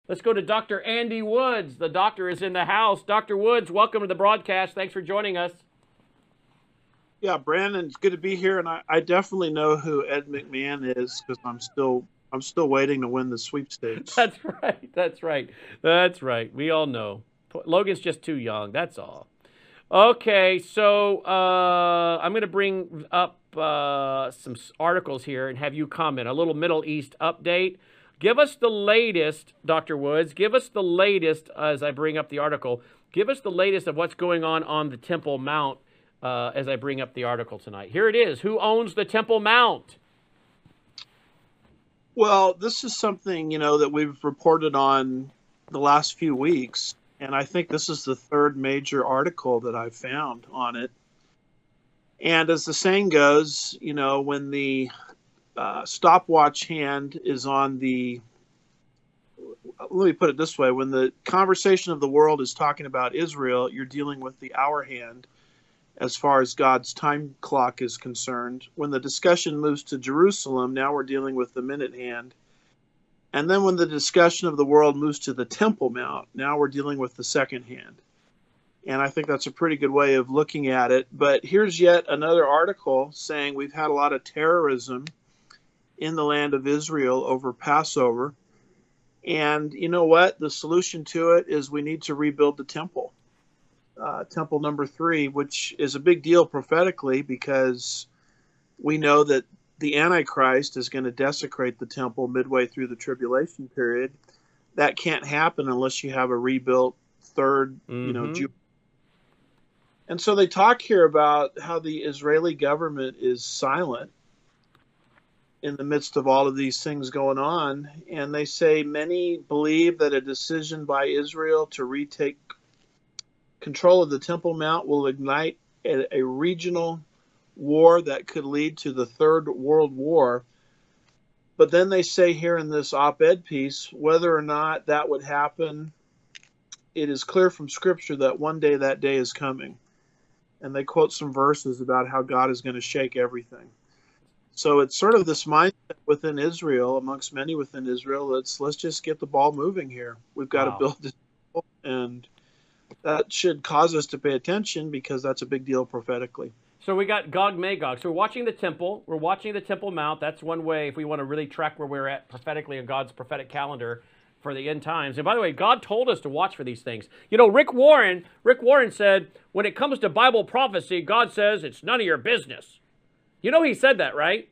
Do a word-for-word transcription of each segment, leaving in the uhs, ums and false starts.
Let's go to Doctor Andy Woods. The doctor is in the house. Doctor Woods, welcome to the broadcast. Thanks for joining us. Yeah, Brandon, it's good to be here, and I, I definitely know who Ed McMahon is because I'm still I'm still waiting to win the sweepstakes. That's right. That's right. That's right. We all know. Logan's just too young. That's all. Okay, so uh, I'm going to bring up uh, some articles here and have you comment. A little Middle East update. Give us the latest, Doctor Woods. Give us the latest as I bring up the article. Give us the latest of what's going on on the Temple Mount uh, as I bring up the article tonight. Here it is. Who owns the Temple Mount? Well, this is something, you know, that we've reported on the last few weeks, and I think this is the third major article that I've found on it. And as the saying goes, you know, when the uh, stopwatch hand is on the, let me put it this way, when the conversation of the world is talking about Israel, you're dealing with the hour hand as far as God's time clock is concerned. When the discussion moves to Jerusalem, now we're dealing with the minute hand. And then when the discussion of the world moves to the Temple Mount, now we're dealing with the second hand. And I think that's a pretty good way of looking at it. But here's yet another article saying we've had a lot of terrorism in the land of Israel over Passover. And you know what? The solution to it is we need to rebuild the temple. Uh, temple number three, which is a big deal prophetically because we know that the Antichrist is going to desecrate the temple midway through the tribulation period. That can't happen unless you have a rebuilt third, mm-hmm. you know, Jew. And so they talk here about how the Israeli government is silent in the midst of all of these things going on. And they say many believe that a decision by Israel to retake control of the Temple Mount will ignite a, a regional war that could lead to the Third World War. But then they say here in this op-ed piece, whether or not that would happen, it is clear from Scripture that one day that day is coming. And they quote some verses about how God is going to shake everything. So it's sort of this mindset within Israel, amongst many within Israel, that's let's just get the ball moving here. We've got wow. to build this, and that should cause us to pay attention because that's a big deal prophetically. So we got Gog Magog. So we're watching the temple. We're watching the Temple Mount. That's one way if we want to really track where we're at prophetically in God's prophetic calendar for the end times. And by the way, God told us to watch for these things. You know, Rick Warren, Rick Warren said, when it comes to Bible prophecy, God says it's none of your business. You know he said that, right?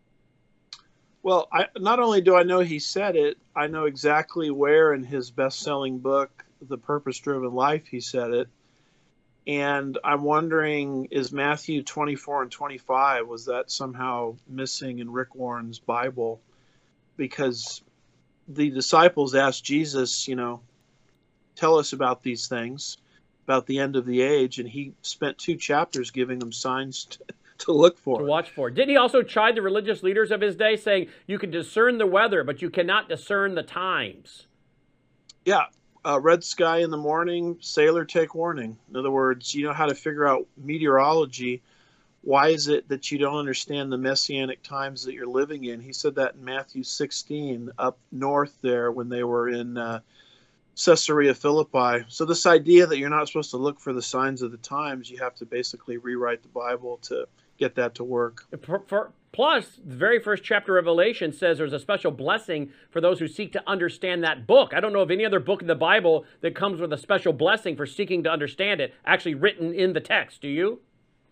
Well, I, not only do I know he said it, I know exactly where in his best-selling book, The Purpose-Driven Life, he said it. And I'm wondering, is Matthew twenty-four and twenty-five, was that somehow missing in Rick Warren's Bible? Because the disciples asked Jesus, you know, tell us about these things, about the end of the age, and he spent two chapters giving them signs to, to look for. To watch for. Didn't he also chide the religious leaders of his day, saying, you can discern the weather, but you cannot discern the times? Yeah. Uh, red sky in the morning, sailor take warning. In other words, you know how to figure out meteorology. Why is it that you don't understand the messianic times that you're living in? He said that in Matthew sixteen, up north there when they were in uh, Caesarea Philippi. So this idea that you're not supposed to look for the signs of the times, you have to basically rewrite the Bible to get that to work. For, for, plus, the very first chapter of Revelation says there's a special blessing for those who seek to understand that book. I don't know of any other book in the Bible that comes with a special blessing for seeking to understand it, actually written in the text. Do you?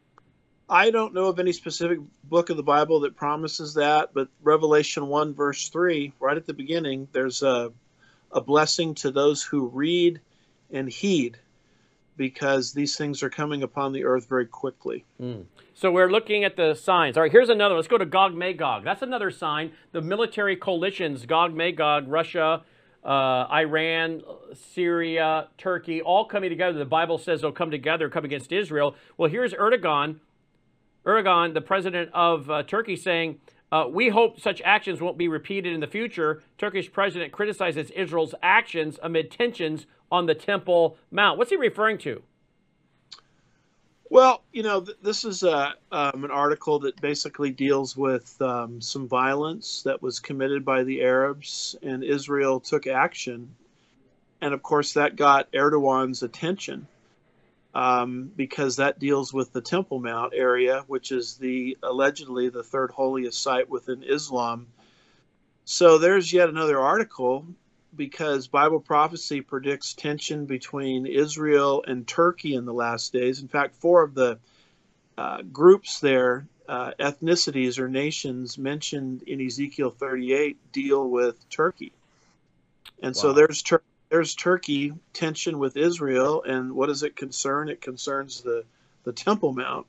I don't know of any specific book of the Bible that promises that, but Revelation one, verse three, right at the beginning, there's a, a blessing to those who read and heed, because these things are coming upon the earth very quickly. Mm. So we're looking at the signs. All right, here's another. Let's go to Gog Magog. That's another sign. The military coalitions, Gog Magog, Russia, uh, Iran, Syria, Turkey, all coming together. The Bible says they'll come together, come against Israel. Well, here's Erdogan, Erdogan, the president of uh, Turkey, saying, uh, we hope such actions won't be repeated in the future. Turkish president criticizes Israel's actions amid tensions on the Temple Mount. What's he referring to? Well, you know, th this is a, um, an article that basically deals with um, some violence that was committed by the Arabs, and Israel took action. And of course, that got Erdogan's attention um, because that deals with the Temple Mount area, which is the allegedly the third holiest site within Islam. So there's yet another article, because Bible prophecy predicts tension between Israel and Turkey in the last days. In fact, four of the uh, groups there, uh, ethnicities or nations mentioned in Ezekiel thirty-eight, deal with Turkey. And wow. so there's Tur- there's Turkey tension with Israel, and what does it concern? It concerns the, the Temple Mount.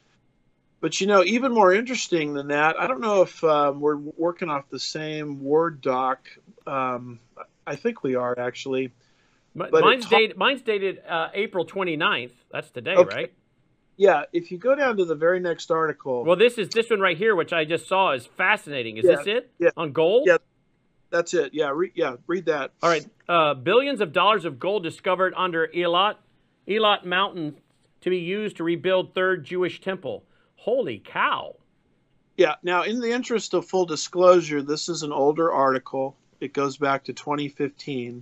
But, you know, even more interesting than that, I don't know if um, we're working off the same Word doc. Um, I think we are, actually. But mine's, ta- dated, mine's dated uh, April twenty-ninth. That's today, okay. right? Yeah, if you go down to the very next article. Well, this is this one right here, which I just saw, is fascinating. Is yeah, this it? Yeah. On gold? Yeah, that's it. Yeah, re- yeah, read that. All right. Uh, billions of dollars of gold discovered under Eilat, Eilat Mountain to be used to rebuild third Jewish temple. Holy cow. Yeah. Now, in the interest of full disclosure, this is an older article. It goes back to twenty fifteen.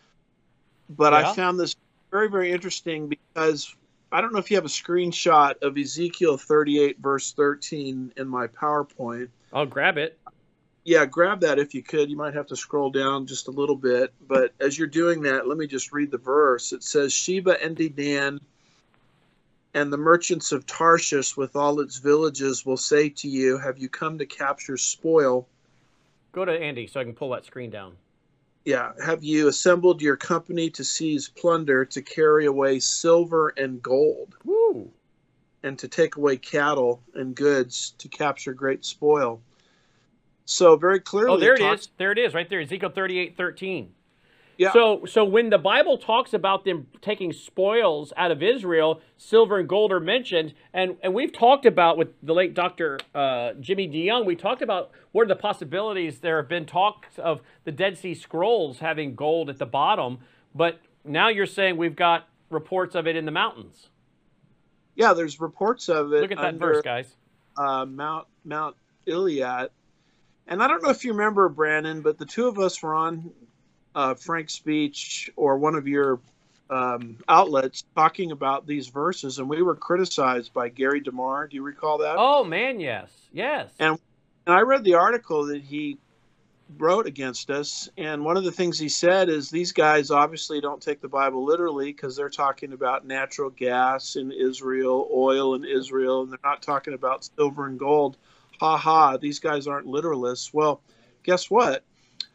But yeah. I found this very, very interesting because I don't know if you have a screenshot of Ezekiel thirty-eight, verse thirteen in my PowerPoint. I'll grab it. Yeah, grab that if you could. You might have to scroll down just a little bit. But as you're doing that, let me just read the verse. It says, Sheba and Dedan and the merchants of Tarshish with all its villages will say to you, have you come to capture spoil? Go to Andy so I can pull that screen down. Yeah. Have you assembled your company to seize plunder, to carry away silver and gold? Woo. And to take away cattle and goods, to capture great spoil? So very clearly... Oh, there it, it talks- is. There it is, right there. Ezekiel thirty-eight thirteen. Yeah. So, so when the Bible talks about them taking spoils out of Israel, silver and gold are mentioned, and, and we've talked about with the late Doctor Uh, Jimmy DeYoung, we talked about what are the possibilities. There have been talks of the Dead Sea Scrolls having gold at the bottom, but now you're saying we've got reports of it in the mountains. Yeah, there's reports of it. Look at that under, verse, guys. Uh, Mount Mount Iliad, and I don't know if you remember, Brandon, but the two of us were on Uh, Frank's speech or one of your um, outlets talking about these verses, and we were criticized by Gary DeMar. Do you recall that? Oh, man, yes. Yes. And, and I read the article that he wrote against us, and one of the things he said is these guys obviously don't take the Bible literally because they're talking about natural gas in Israel, oil in Israel, and they're not talking about silver and gold. Ha ha, these guys aren't literalists. Well, guess what?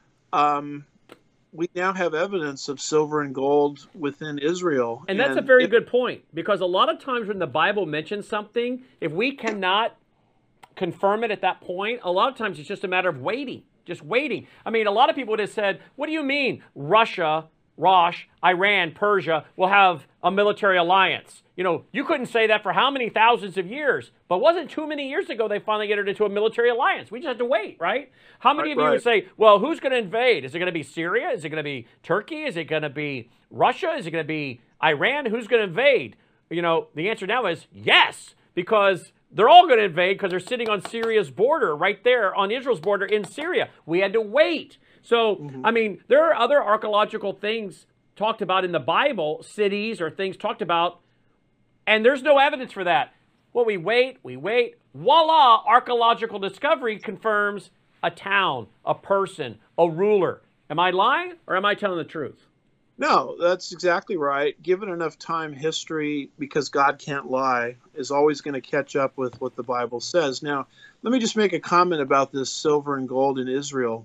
Um... We now have evidence of silver and gold within Israel. And that's and a very it, good point, because a lot of times when the Bible mentions something, if we cannot confirm it at that point, a lot of times it's just a matter of waiting, just waiting. I mean, a lot of people would have said, what do you mean Russia, Rosh, Iran, Persia will have a military alliance? You know, you couldn't say that for how many thousands of years, but wasn't too many years ago they finally entered into a military alliance. We just had to wait, right? How many right, of you right. would say, well, who's going to invade? Is it going to be Syria? Is it going to be Turkey? Is it going to be Russia? Is it going to be Iran? Who's going to invade? You know, the answer now is yes, because they're all going to invade because they're sitting on Syria's border right there, on Israel's border in Syria. We had to wait. So, mm-hmm. I mean, there are other archaeological things talked about in the Bible, cities or things talked about, and there's no evidence for that. Well, we wait, we wait. Voila, archaeological discovery confirms a town, a person, a ruler. Am I lying or am I telling the truth? No, that's exactly right. Given enough time, history, because God can't lie, is always going to catch up with what the Bible says. Now, let me just make a comment about this silver and gold in Israel.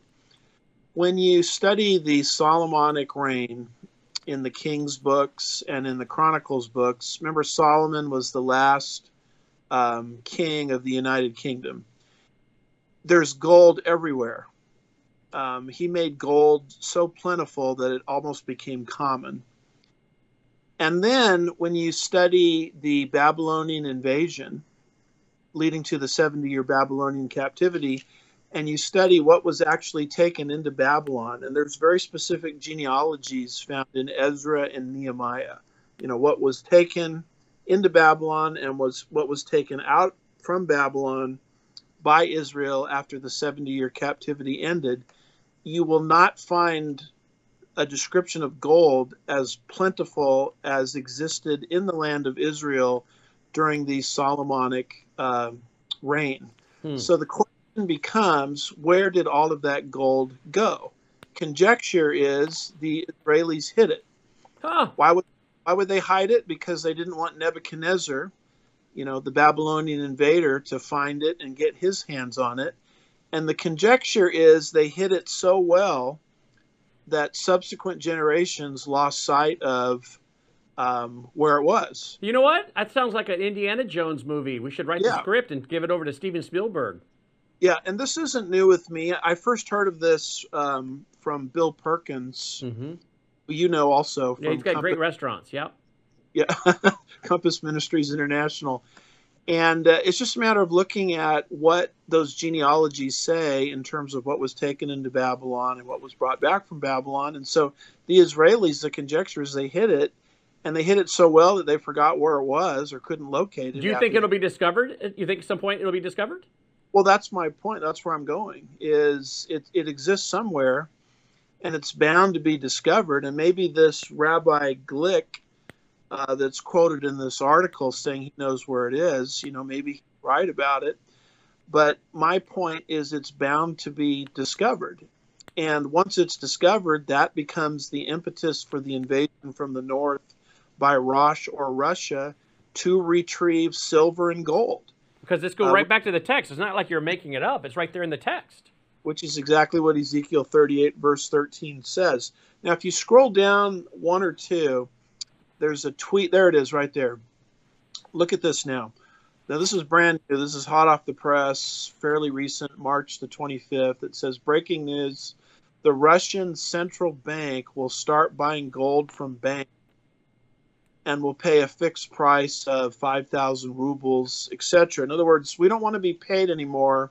When you study the Solomonic reign in the Kings books and in the Chronicles books, remember Solomon was the last um, king of the United Kingdom. There's gold everywhere. Um, he made gold so plentiful that it almost became common. And then when you study the Babylonian invasion leading to the seventy-year Babylonian captivity, and you study what was actually taken into Babylon, and there's very specific genealogies found in Ezra and Nehemiah. You know, what was taken into Babylon and was what was taken out from Babylon by Israel after the seventy-year captivity ended. You will not find a description of gold as plentiful as existed in the land of Israel during the Solomonic uh, reign. Hmm. So the question becomes, where did all of that gold go? Conjecture is the Israelis hid it. Huh. Why would why would they hide it? Because they didn't want Nebuchadnezzar, you know, the Babylonian invader, to find it and get his hands on it. And the conjecture is they hid it so well that subsequent generations lost sight of um, where it was. You know what? That sounds like an Indiana Jones movie. We should write the Yeah. script and give it over to Steven Spielberg. Yeah, and this isn't new with me. I first heard of this um, from Bill Perkins, Mm-hmm. who you know also from Yeah, he's got Compass, great restaurants. Yep. yeah, Compass Ministries International. And uh, it's just a matter of looking at what those genealogies say in terms of what was taken into Babylon and what was brought back from Babylon. And so the Israelis, the conjecture is they hid it, and they hid it so well that they forgot where it was or couldn't locate it. Do you think it'll be discovered? You think at some point it'll be discovered? Well, that's my point. That's where I'm going. Is it, it exists somewhere, and it's bound to be discovered. And maybe this Rabbi Glick uh, that's quoted in this article saying he knows where it is, you know, maybe he's right about it. But my point is it's bound to be discovered. And once it's discovered, that becomes the impetus for the invasion from the north by Rosh or Russia to retrieve silver and gold. Because let's go Uh, right back to the text. It's not like you're making it up. It's right there in the text. Which is exactly what Ezekiel thirty-eight, verse thirteen says. Now, if you scroll down one or two, there's a tweet. There it is right there. Look at this now. Now, this is brand new. This is hot off the press, fairly recent, March the twenty-fifth. It says, breaking news, the Russian central bank will start buying gold from banks and will pay a fixed price of five thousand rubles, et cetera. In other words, we don't want to be paid anymore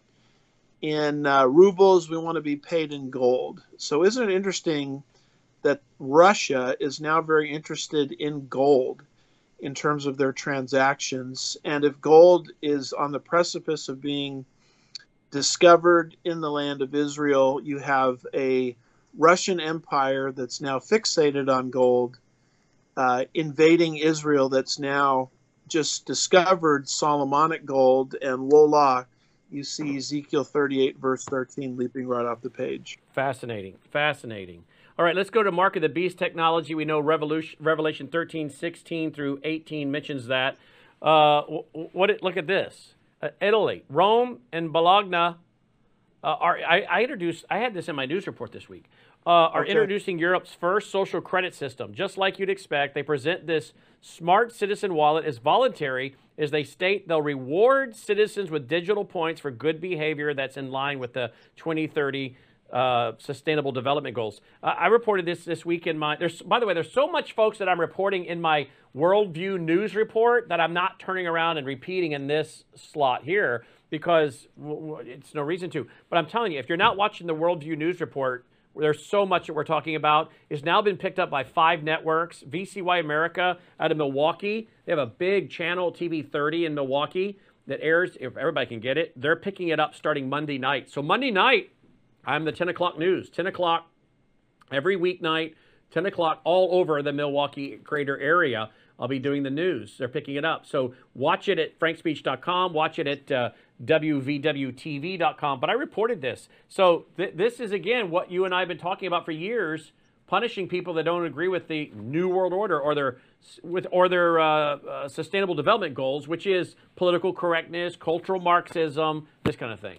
in uh, rubles. We want to be paid in gold. So isn't it interesting that Russia is now very interested in gold in terms of their transactions? And if gold is on the precipice of being discovered in the land of Israel, you have a Russian empire that's now fixated on gold, uh, invading Israel, that's now just discovered Solomonic gold, and voila, you see Ezekiel thirty-eight, verse thirteen, leaping right off the page. Fascinating. Fascinating. All right, let's go to Mark of the Beast technology. We know Revolution, Revelation thirteen, sixteen through eighteen mentions that. Uh, what? It, look at this. Uh, Italy, Rome, and Bologna uh, are. I, I introduced. I had this in my news report this week. Uh, are Okay. introducing Europe's first social credit system. Just like you'd expect, they present this smart citizen wallet as voluntary, as they state they'll reward citizens with digital points for good behavior that's in line with the twenty thirty uh, Sustainable Development Goals. Uh, I reported this this week in my. There's, by the way, there's so much, folks, that I'm reporting in my Worldview news report that I'm not turning around and repeating in this slot here because w- w- it's no reason to. But I'm telling you, if you're not watching the Worldview news report, there's so much that we're talking about. It's now been picked up by five networks. V C Y America out of Milwaukee. They have a big channel, T V thirty in Milwaukee, that airs, if everybody can get it. They're picking it up starting Monday night. So Monday night, I'm the ten o'clock news. ten o'clock every weeknight, ten o'clock all over the Milwaukee greater area. I'll be doing the news. They're picking it up. So watch it at frank speech dot com. Watch it at uh, W V W T V dot com. But I reported this. So th- this is, again, what you and I have been talking about for years, punishing people that don't agree with the New World Order or their with or their uh, uh, sustainable development goals, which is political correctness, cultural Marxism, this kind of thing.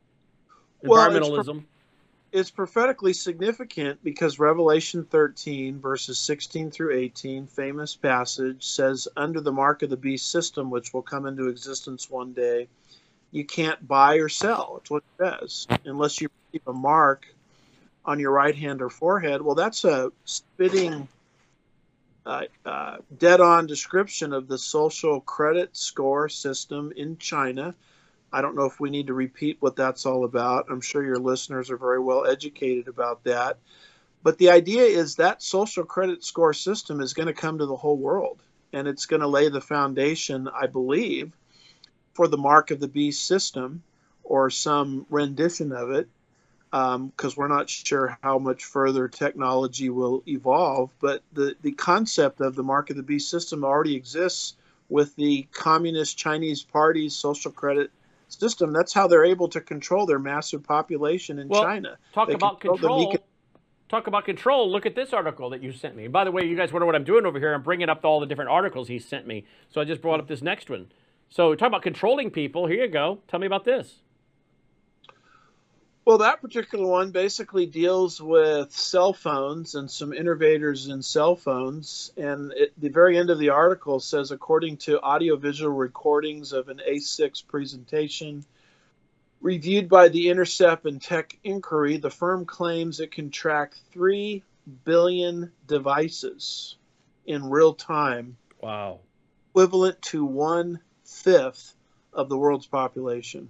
Well, it's Environmentalism. It's prophetically significant because Revelation thirteen, verses sixteen through eighteen, famous passage, says, under the mark of the beast system, which will come into existence one day, you can't buy or sell. It's what it says, unless you receive a mark on your right hand or forehead. Well, that's a spitting, uh, uh, dead-on description of the social credit score system in China. I don't know if we need to repeat what that's all about. I'm sure your listeners are very well educated about that. But the idea is that social credit score system is going to come to the whole world, and it's going to lay the foundation, I believe, for the mark of the beast system or some rendition of it. because um, we're not sure how much further technology will evolve. But the, the concept of the mark of the beast system already exists with the Communist Chinese Party's social credit system. That's how they're able to control their massive population in well, China. Talk they about control. control. Talk about control. Look at this article that you sent me. And by the way, you guys wonder what I'm doing over here. I'm bringing up all the different articles he sent me. So I just brought up this next one. So talk about controlling people. Here you go. Tell me about this. Well, that particular one basically deals with cell phones and some innovators in cell phones. And at the very end of the article says, according to audiovisual recordings of an A six presentation reviewed by the Intercept and Tech Inquiry, the firm claims it can track three billion devices in real time. Wow. Equivalent to one fifth of the world's population.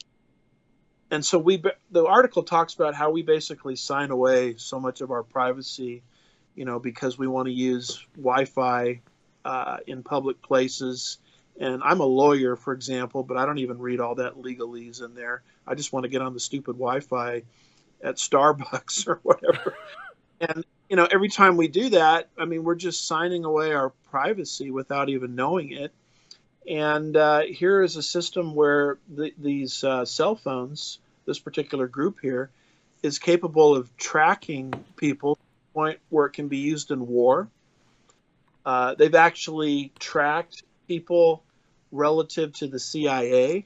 And so we, the article talks about how we basically sign away so much of our privacy, you know, because we want to use Wi-Fi uh, in public places. And I'm a lawyer, for example, but I don't even read all that legalese in there. I just want to get on the stupid Wi-Fi at Starbucks or whatever. And, you know, every time we do that, I mean, we're just signing away our privacy without even knowing it. And uh, here is a system where the, these uh, cell phones, this particular group here, is capable of tracking people to the point where it can be used in war. Uh, they've actually tracked people relative to the C I A,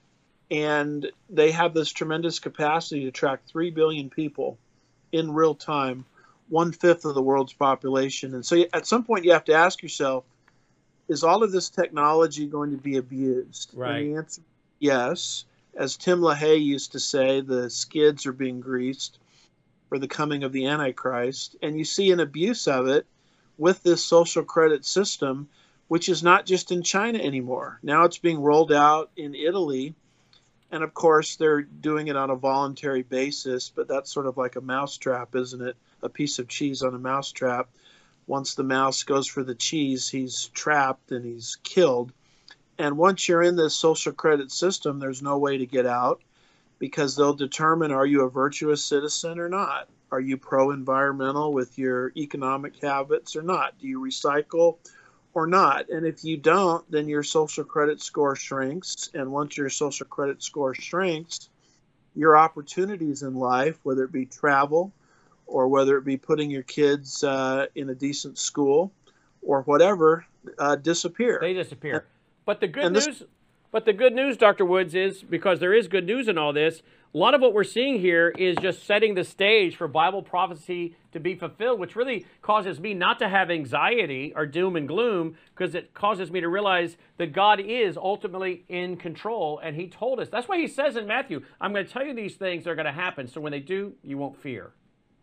and they have this tremendous capacity to track three billion people in real time, one-fifth of the world's population. And so at some point you have to ask yourself, is all of this technology going to be abused? Right. And the answer, yes. As Tim LaHaye used to say, the skids are being greased for the coming of the Antichrist. And you see an abuse of it with this social credit system, which is not just in China anymore. Now it's being rolled out in Italy. And of course, they're doing it on a voluntary basis, but that's sort of like a mousetrap, isn't it? A piece of cheese on a mousetrap. Once the mouse goes for the cheese, he's trapped and he's killed. And once you're in this social credit system, there's no way to get out, because they'll determine, are you a virtuous citizen or not? Are you pro-environmental with your economic habits or not? Do you recycle or not? And if you don't, then your social credit score shrinks. And once your social credit score shrinks, your opportunities in life, whether it be travel or whether it be putting your kids uh, in a decent school or whatever, uh, disappear. They disappear. And, but the good this, news, but the good news, Doctor Woods, is because there is good news in all this. A lot of what we're seeing here is just setting the stage for Bible prophecy to be fulfilled, which really causes me not to have anxiety or doom and gloom, because it causes me to realize that God is ultimately in control, and he told us. That's why he says in Matthew, I'm going to tell you these things are going to happen, so when they do, you won't fear.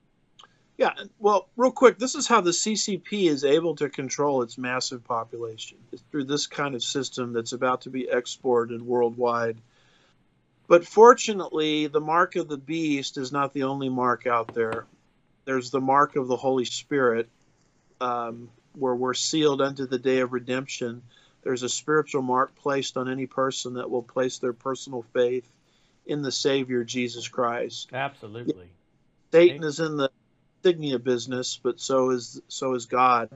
Yeah, well, real quick, this is how the C C P is able to control its massive population. It's through this kind of system that's about to be exported worldwide. But fortunately, the mark of the beast is not the only mark out there. There's the mark of the Holy Spirit, um, where we're sealed unto the day of redemption. There's a spiritual mark placed on any person that will place their personal faith in the Savior, Jesus Christ. Absolutely. Satan is in the insignia business, but so is so is God.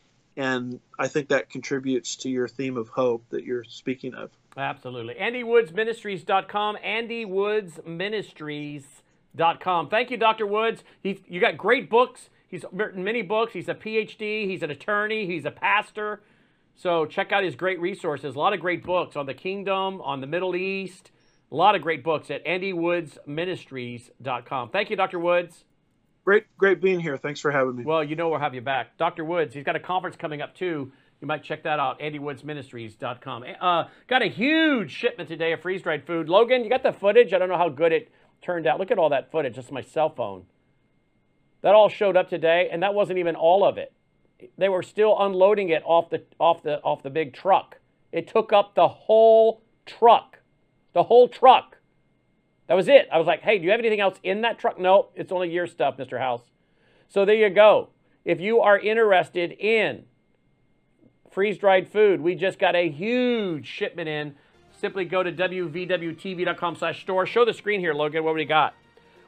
And I think that contributes to your theme of hope that you're speaking of. Absolutely. Andy Woods Ministries dot com, Andy Woods Ministries dot com. Thank you, Doctor Woods. He's, you got great books. He's written many books. He's a P H D. He's an attorney. He's a pastor. So check out his great resources. A lot of great books on the kingdom, on the Middle East. A lot of great books at Andy Woods Ministries dot com. Thank you, Doctor Woods. Great, great being here. Thanks for having me. Well, you know we'll have you back. Doctor Woods, he's got a conference coming up, too. You might check that out, Andy Woods Ministries dot com. Uh, got a huge shipment today of freeze-dried food. Logan, you got the footage? I don't know how good it turned out. Look at all that footage. That's my cell phone. That all showed up today, and that wasn't even all of it. They were still unloading it off the, off the, off the big truck. It took up the whole truck. The whole truck. That was it. I was like, hey, do you have anything else in that truck? No, it's only your stuff, Mister House. So there you go. If you are interested in freeze-dried food, we just got a huge shipment in. Simply go to W V W T V dot com slash store. Show the screen here, Logan. What do we got?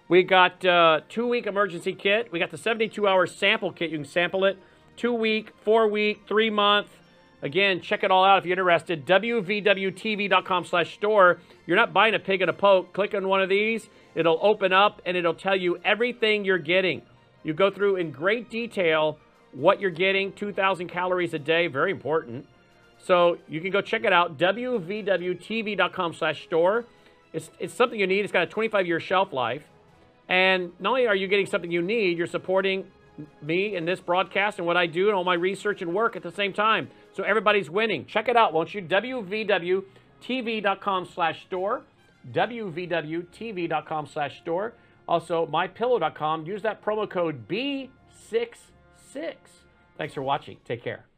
We got uh, two-week emergency kit. We got the seventy-two hour sample kit. You can sample it. Two-week, four-week, three-month. Again, check it all out if you're interested. W V W T V dot com slash store. You're not buying a pig in a poke. Click on one of these. It'll open up, and it'll tell you everything you're getting. You go through in great detail what you're getting. two thousand calories a day. Very important. So you can go check it out. W V W T V dot com slash store. It's, it's something you need. It's got a twenty-five year shelf life. And not only are you getting something you need, you're supporting me in this broadcast and what I do and all my research and work at the same time. So everybody's winning. Check it out, won't you? W V W T V dot com slash store. W V W T V dot com slash store. Also, my pillow dot com. Use that promo code B sixty-six. Thanks for watching. Take care.